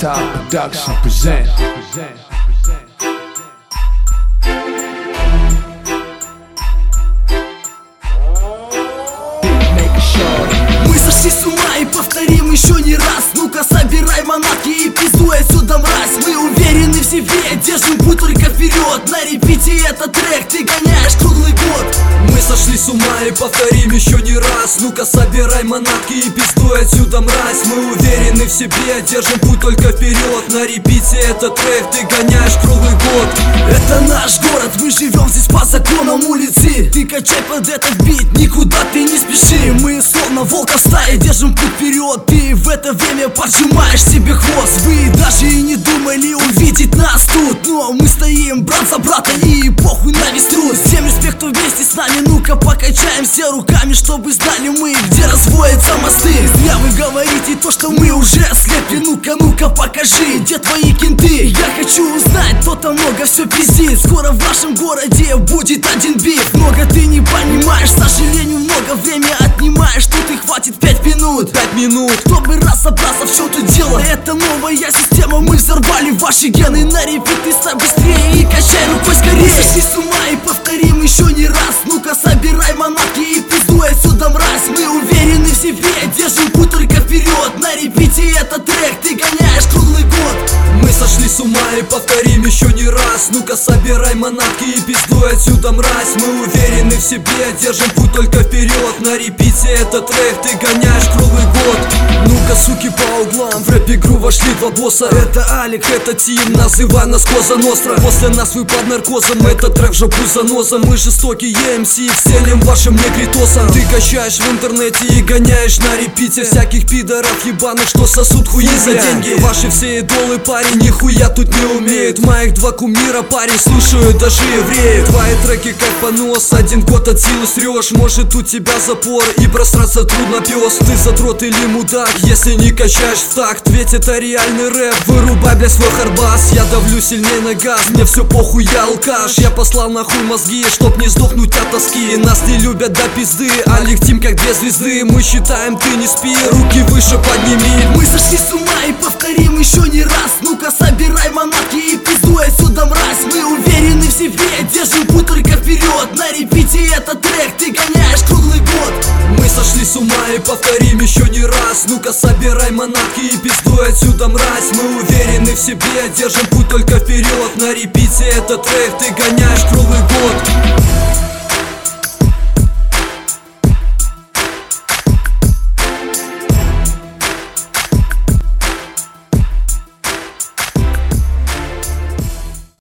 Top Production present. Мы сошли с ума и повторим еще не раз. Ну-ка собирай манатки и пиздуй отсюда, мразь. Мы уверены в себе, держим путь только вперед. На репите этот трек ты гоняешь круглый год. Мы сошли с ума и повторим еще не раз. Ну-ка собирай манатки и пиздуй отсюда, мразь. Мы уверены в себе, держим путь только вперед. На репите этот трек ты гоняешь круглый год. Это наш город, мы живем здесь по законам улицы. Ты качай под этот бит, никуда ты не спеши. Мы словно волка в стае, держим путь вперед. Ты в это время поджимаешь себе хвост. Вы даже и не думали увидеть нас тут, но мы стоим брат за брата и похуй на весь труд. Всем респект, кто вместе с нами, ну-ка покачаем все руками, чтобы знали мы, где разводятся мосты. Зря вы говорите то, что мы уже слепли. Ну-ка, ну-ка покажи, где твои кенты. Я хочу узнать, кто-то много все пиздит. Скоро в нашем городе будет один бит. Много ты не понимаешь, к сожалению, много время отнимаешь. Тут и хватит 5 минут. 5 минут, чтобы разобраться в чем тут дело. Это новая система, мы взорвали ваши гены. На репит ты сам быстрее и качай рукой скорее. Мы сошли с ума и повторим еще не раз. Ну-ка собирай манатки и пиздуй отсюда, мразь. Мы уверены в себе, держим путь только вперед. На репите этот трек ты гоняешь круглый год. Мы сошли с ума и повторим еще не раз. Ну-ка собирай манатки и пиздуй отсюда, мразь. Мы уверены в себе, держим путь только вперед. На репите этот трек ты гоняешь круглый год. Ну-ка, суки, по углам, в рэп-игру вошли два босса. Это Алик, это Тим, называй нас Коза Ностра. После нас вы под наркозом, этот трек в жопу заносом. Мы жестокие MC, вселим вашим негритосам. Ты качаешь в интернете и гоняешь на репите всяких пидоров ебаных, что сосут хуи за деньги. Ваши все идолы, парень, нихуя тут не умеют. Моих два кумира, парень, слушают даже евреи. Твои треки как понос, один год от силы срешь. Может у тебя запор и просраться трудно, пес. Ты задрот или мудак, если не качаешь в такт. Ведь это реальный рэп, вырубай, бля, свой харбас. Я давлю сильнее на газ, мне все похуй, я алкаш. Я послал нахуй мозги, чтоб не сдохнуть от тоски. Нас не любят до пизды, Алик, Тим как две звезды. Мы считаем, ты не спи, руки выше подними. Мы сошли с ума и повторим еще не раз. Ну-ка собирай манатки и пиздуй отсюда, мразь. Мы уверены в себе, держим путь только вперед. На репите этот трек ты гоняешь круглый год. Мы сошли с ума и повторим еще не раз. Ну-ка собирай манатки и пиздуй отсюда, мразь. Мы уверены в себе, держим путь только вперед. На репите этот трек ты гоняешь круглый год.